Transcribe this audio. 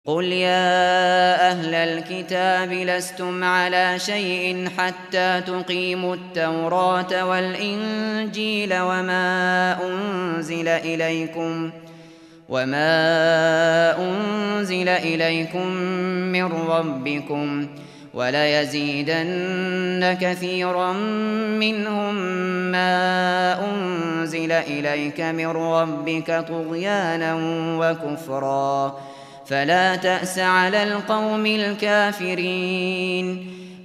قل يا أهل الكتاب لستم على شيء حتى تقيموا التوراة والإنجيل وما أنزل إليكم من ربكم، وليزيدن كثيرا منهم ما أنزل إليك من ربك طغيانا وكفرا، فلا تأس على القوم الكافرين.